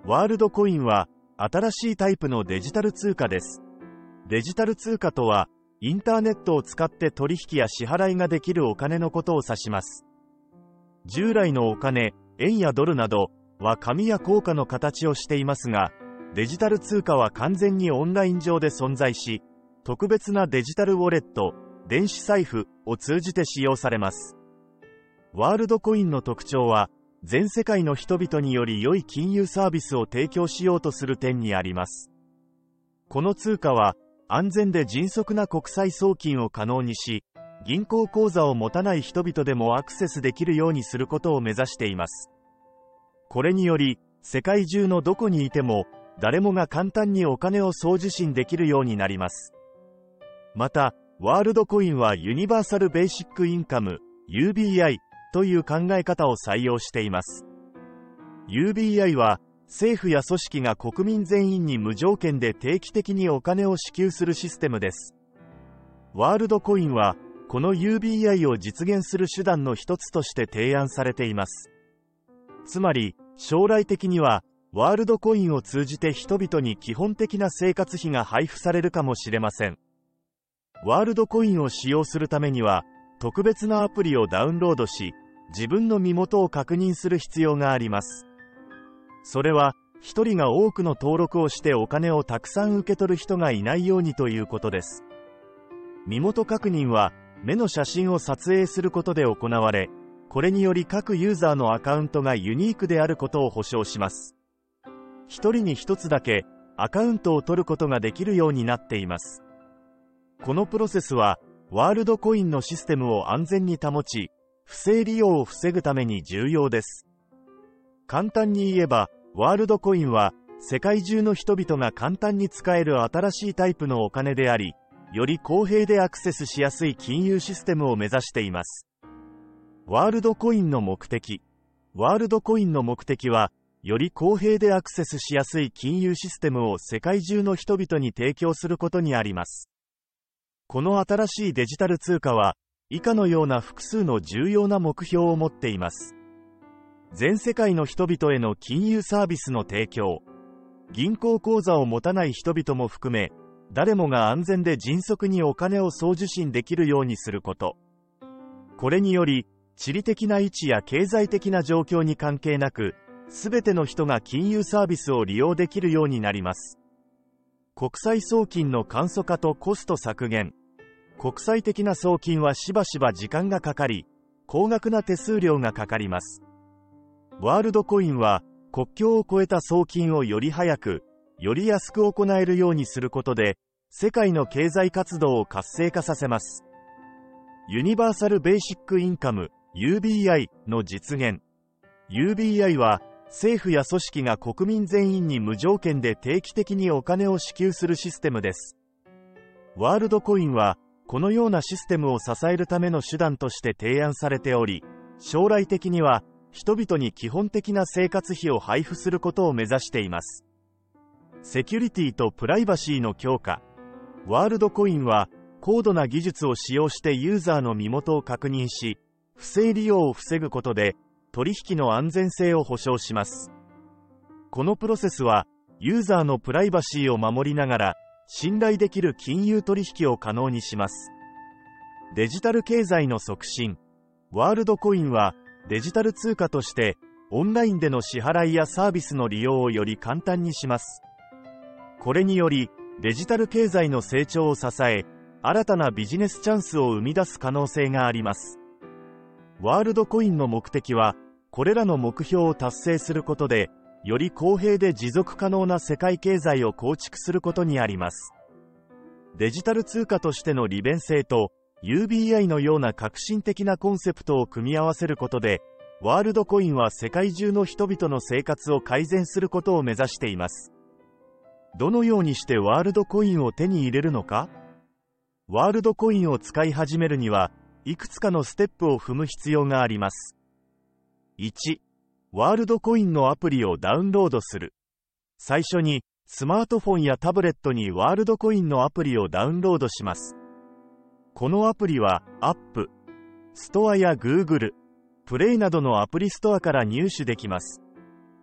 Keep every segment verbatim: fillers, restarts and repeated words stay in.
ワールドコインは新しいタイプのデジタル通貨です。デジタル通貨とは、インターネットを使って取引や支払いができるお金のことを指します。従来のお金、円やドルなどは紙や硬貨の形をしていますが、デジタル通貨は完全にオンライン上で存在し、特別なデジタルウォレット、電子財布を通じて使用されます。ワールドコインの特徴は、全世界の人々により良い金融サービスを提供しようとする点にあります。この通貨は、安全で迅速な国際送金を可能にし、銀行口座を持たない人々でもアクセスできるようにすることを目指しています。これにより、世界中のどこにいても、誰もが簡単にお金を送受信できるようになります。また、ワールドコインはユニバーサルベーシックインカム、ユービーアイ という考え方を採用しています。ユービーアイ は、政府や組織が国民全員に無条件で定期的にお金を支給するシステムです。ワールドコインは、この ユービーアイ を実現する手段の一つとして提案されています。つまり、将来的には、ワールドコインを通じて人々に基本的な生活費が配布されるかもしれません。ワールドコインを使用するためには、特別なアプリをダウンロードし、自分の身元を確認する必要があります。それは、一人が多くの登録をしてお金をたくさん受け取る人がいないようにということです。身元確認は、目の写真を撮影することで行われ、これにより各ユーザーのアカウントがユニークであることを保証します。一人に一つだけアカウントを取ることができるようになっています。このプロセスは、ワールドコインのシステムを安全に保ち、不正利用を防ぐために重要です。簡単に言えば、ワールドコインは、世界中の人々が簡単に使える新しいタイプのお金であり、より公平でアクセスしやすい金融システムを目指しています。ワールドコインの目的。ワールドコインの目的は、より公平でアクセスしやすい金融システムを世界中の人々に提供することにあります。この新しいデジタル通貨は、以下のような複数の重要な目標を持っています。全世界の人々への金融サービスの提供。銀行口座を持たない人々も含め、誰もが安全で迅速にお金を送受信できるようにすること。これにより、地理的な位置や経済的な状況に関係なく、すべての人が金融サービスを利用できるようになります。国際送金の簡素化とコスト削減。国際的な送金はしばしば時間がかかり、高額な手数料がかかります。ワールドコインは、国境を越えた送金をより早く、より安く行えるようにすることで、世界の経済活動を活性化させます。ユニバーサルベーシックインカム、ユービーアイ の実現。ユービーアイ は、政府や組織が国民全員に無条件で定期的にお金を支給するシステムです。ワールドコインは、このようなシステムを支えるための手段として提案されており、将来的には、人々に基本的な生活費を配布することを目指しています。セキュリティとプライバシーの強化。ワールドコインは、高度な技術を使用してユーザーの身元を確認し、不正利用を防ぐことで、取引の安全性を保証します。このプロセスは、ユーザーのプライバシーを守りながら、信頼できる金融取引を可能にします。デジタル経済の促進。ワールドコインは、デジタル通貨として、オンラインでの支払いやサービスの利用をより簡単にします。これにより、デジタル経済の成長を支え、新たなビジネスチャンスを生み出す可能性があります。ワールドコインの目的は、これらの目標を達成することで、より公平で持続可能な世界経済を構築することにあります。デジタル通貨としての利便性と、ユービーアイ のような革新的なコンセプトを組み合わせることで、ワールドコインは世界中の人々の生活を改善することを目指しています。どのようにしてワールドコインを手に入れるのか？ワールドコインを使い始めるには、いくつかのステップを踏む必要があります。いち、ワールドコインのアプリをダウンロードする。最初に、スマートフォンやタブレットにワールドコインのアプリをダウンロードします。このアプリは、アップ、ストアや Google、プレイなどのアプリストアから入手できます。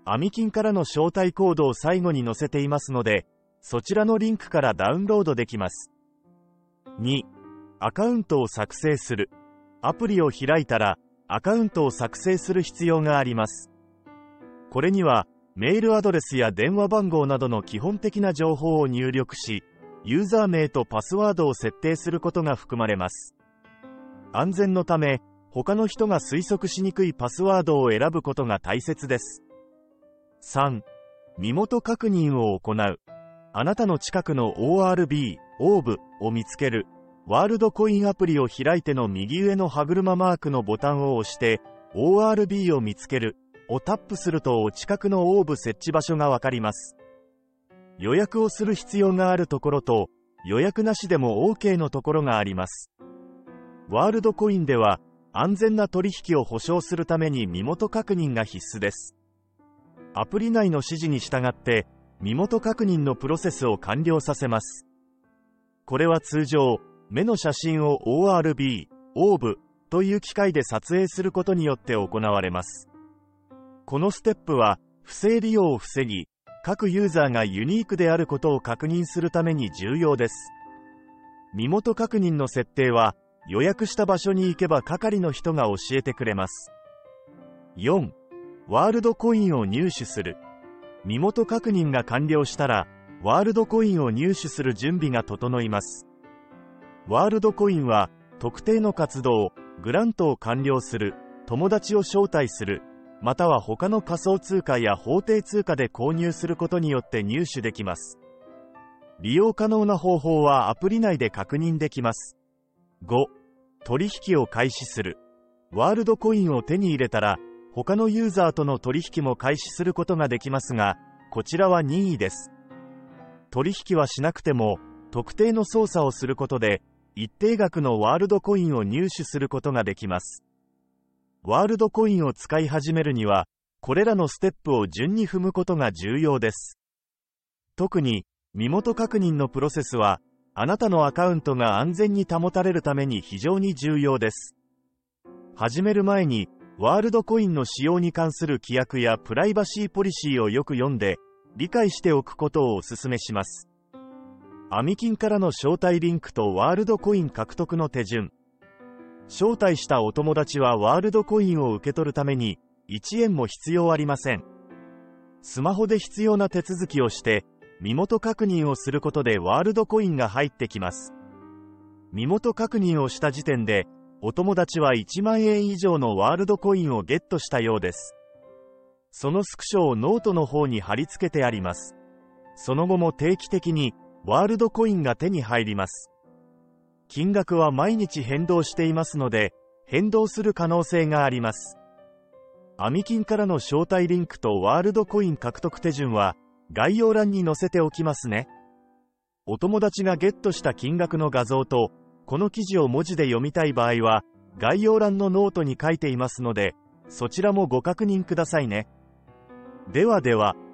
アミキンからの招待コードを最後に載せていますので、そちらのリンクからダウンロードできます。に、アカウントを作成する。アプリを開いたら、アカウントを作成する必要があります。これには、メールアドレスや電話番号などの基本的な情報を入力し、ユーザー名とパスワードを設定することが含まれます。安全のため、他の人が推測しにくいパスワードを選ぶことが大切です。さん、身元確認を行う。あなたの近くの オーアールビー、オーブを見つける。ワールドコインアプリを開いての右上の歯車マークのボタンを押して、オーアールビー を見つけるをタップするとお近くのオーブ設置場所がわかります。予約をする必要があるところと、予約なしでも OK のところがあります。ワールドコインでは、安全な取引を保証するために身元確認が必須です。アプリ内の指示に従って、身元確認のプロセスを完了させます。これは通常、目の写真を オーアールビー、オーブという機械で撮影することによって行われます。このステップは、不正利用を防ぎ、各ユーザーがユニークであることを確認するために重要です。身元確認の設定は、予約した場所に行けば係の人が教えてくれます。よん、ワールドコインを入手する。身元確認が完了したら、ワールドコインを入手する準備が整います。ワールドコインは、特定の活動、グラントを完了する、友達を招待する、または他の仮想通貨や法定通貨で購入することによって入手できます。利用可能な方法はアプリ内で確認できます。ご、取引を開始する。ワールドコインを手に入れたら、他のユーザーとの取引も開始することができますが、こちらは任意です。取引はしなくても、特定の操作をすることで、一定額のワールドコインを入手することができます。ワールドコインを使い始めるには、これらのステップを順に踏むことが重要です。特に、身元確認のプロセスは、あなたのアカウントが安全に保たれるために非常に重要です。始める前に、ワールドコインの使用に関する規約やプライバシーポリシーをよく読んで、理解しておくことをお勧めします。アミキンからの招待リンクとワールドコイン獲得の手順。招待したお友達はワールドコインを受け取るために、いちえんも必要ありません。スマホで必要な手続きをして、身元確認をすることでワールドコインが入ってきます。身元確認をした時点で、お友達はいちまんえん以上のワールドコインをゲットしたようです。そのスクショをノートの方に貼り付けてあります。その後も定期的にワールドコインが手に入ります。金額は毎日変動していますので、変動する可能性があります。アミキンからの招待リンクとワールドコイン獲得手順は概要欄に載せておきますね。お友達がゲットした金額の画像と、この記事を文字で読みたい場合は、概要欄のノートに書いていますので、そちらもご確認くださいね。ではでは。